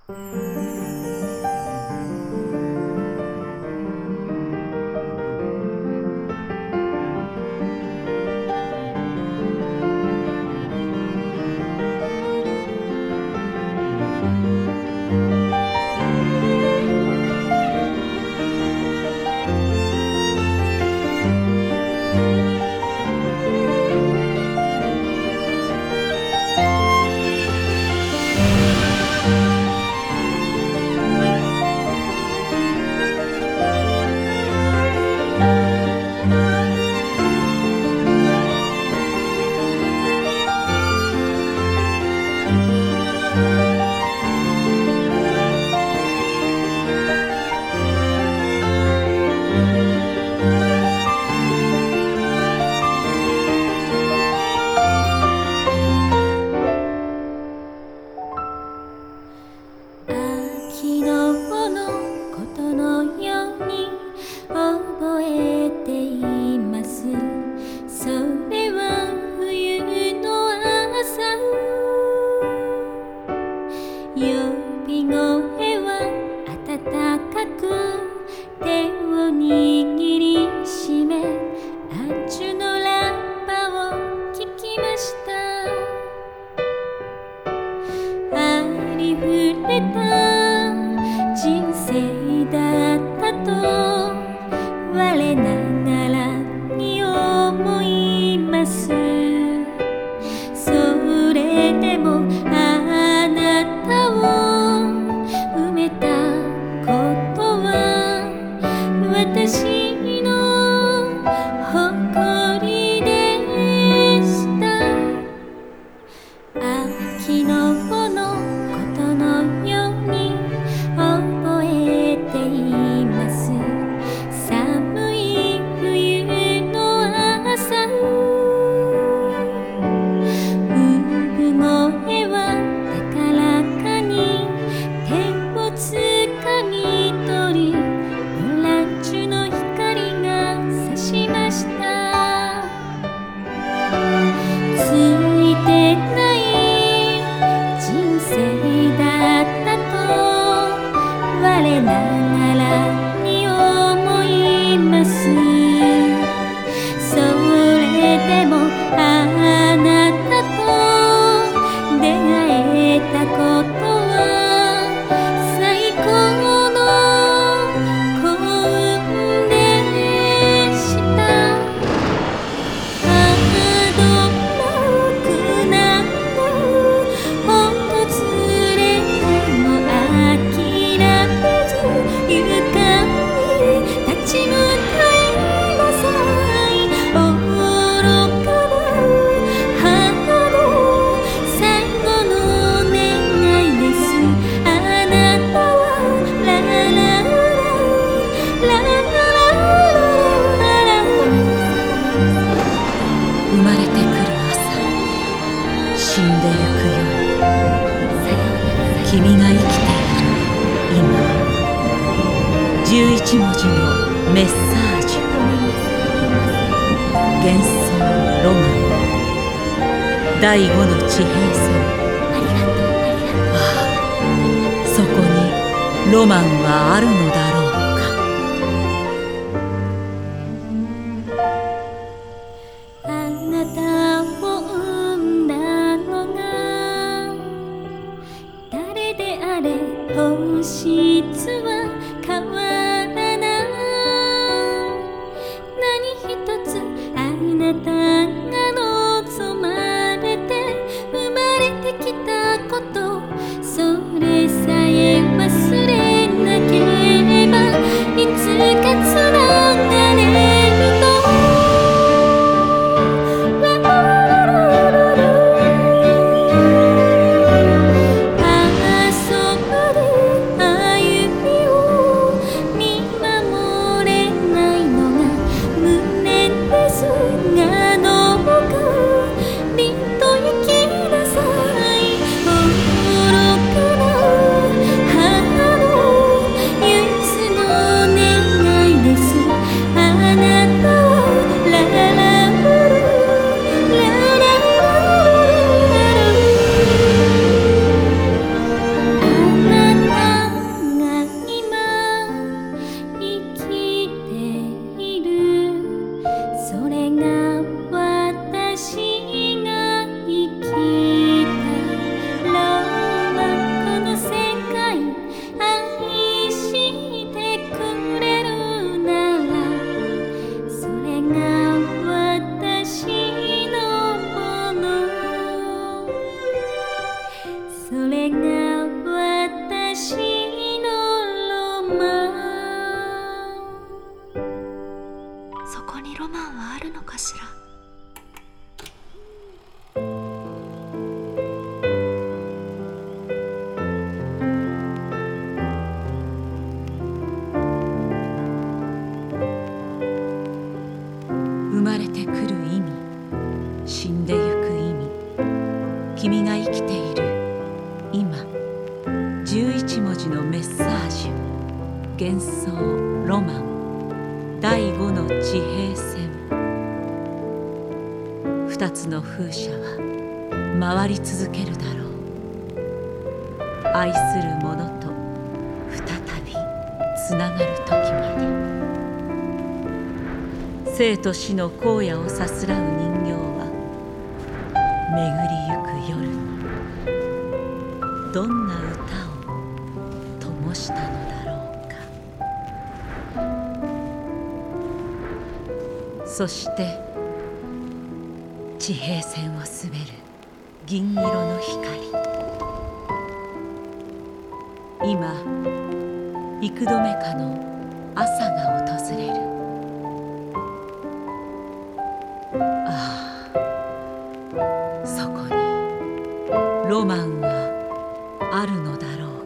昨日のことのように覚えています。それは冬の朝、呼び声は暖かく手を握りしめ、アチュのラッパを聞きました。ありふれた人生だったと我ながらに思います。それでもあなたを埋めたことは私の誇りでした。昨日のことのように覚えています。寒い冬の朝、産声は高らかに手をつかみ取り、オランジュの光が差しました。ついてない人生だったと我ながらに思います。それでもあなたと出会えたことは最高の幸運でした。どんな苦難も訪れても諦めず勇敢に立ち向かいなさい。愚かな母の最後の願いです。あなたはラララララララララ。 生まれてくる朝、死んでゆく夜、君が生きている今、11文字のメッサージ。幻想ロマン、第5の地平線。ああ、そこにロマンはあるのだろうか。 あなたを産んだのが誰であれ本質は変わらない。何一つあなたが望まれて生まれてきたこと、それさえ忘れなければいつかつながれるの。がの死んでゆく意味、君が生きている今、11文字のメッサージュ、幻想ロマン、第5の地平線。2つの風車は回り続けるだろう。愛する者と再びつながる時まで。生と死の荒野をさすらう人形は巡りゆく夜にどんな歌を灯したのだろうか。そして地平線を滑る銀色の光。今幾度目かの朝が訪れる。ああ、そこにロマンはあるのだろうか。